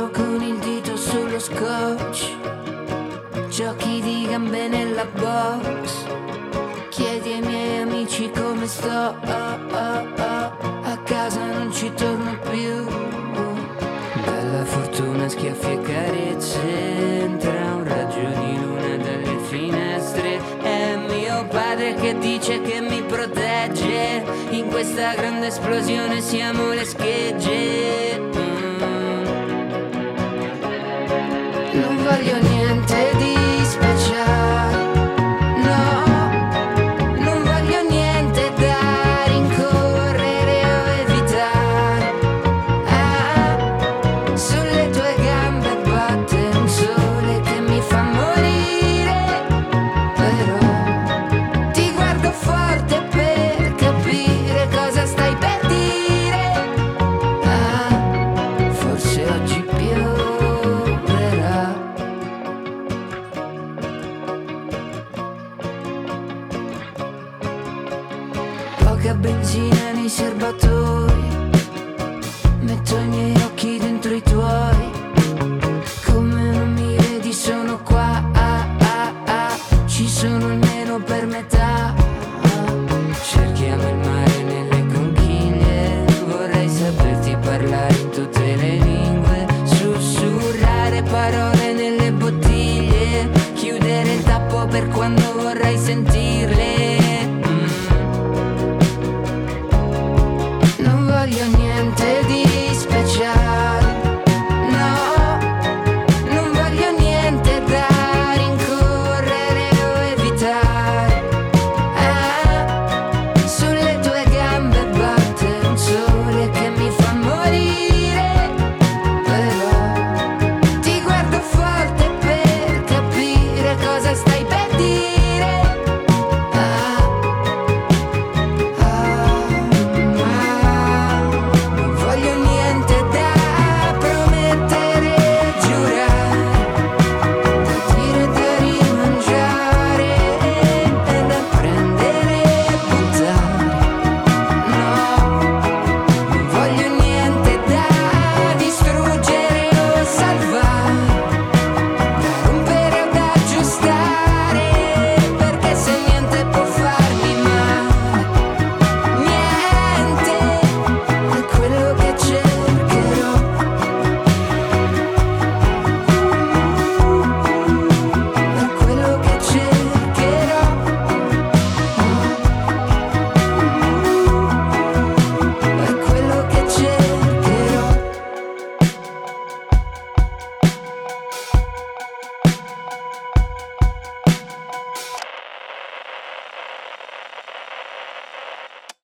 Scrivo con il dito sullo scotch, giochi di gambe nella box. Chiedi ai miei amici come sto, a casa non ci torno più. Dalla fortuna schiaffi e carezze, entra un raggio di luna dalle finestre. È mio padre che dice che mi protegge, in questa grande esplosione siamo le schegge. Non voglio niente di speciale, no, non voglio niente da rincorrere o evitare. Sulle tue gambe batte un sole che mi fa morire, però ti guardo forte per capire cosa stai per dire. Forse oggi pioverà. Poca benzina nei serbatoi, metto i miei occhi dentro i tuoi. Come non mi vedi sono qua, ci sono almeno per metà.